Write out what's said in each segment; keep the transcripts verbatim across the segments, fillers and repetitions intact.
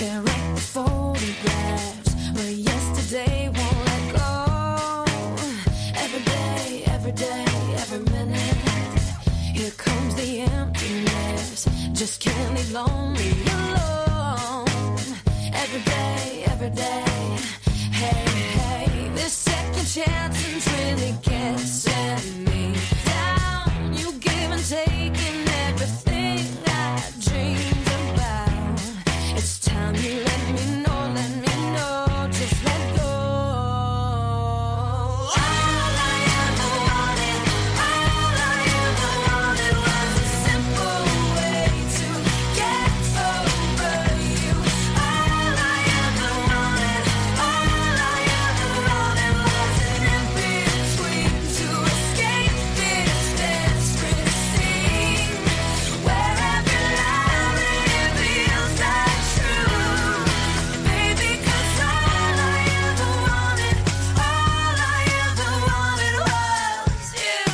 Can't write the photographs, but yesterday won't let go. Every day, every day, every minute, here comes the emptiness. Just can't leave lonely alone. Every day, every day, hey, hey, this second chance really gets me down. You give and take in everything I dreamed about. It's time you let me know, let me know, just let go. All I ever wanted, all I ever wanted was a simple way to get over you. All I ever wanted, all I ever wanted was an in-between to escape this desperate scene, where every lie reveals the truth. Baby, 'cause all I ever wanted, all I ever wanted was you.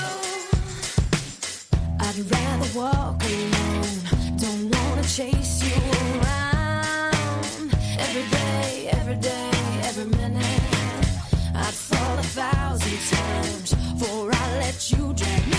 I'd rather walk alone, don't wanna chase you around. Every day, every day, every minute, I'd fall a thousand times before I let you drag me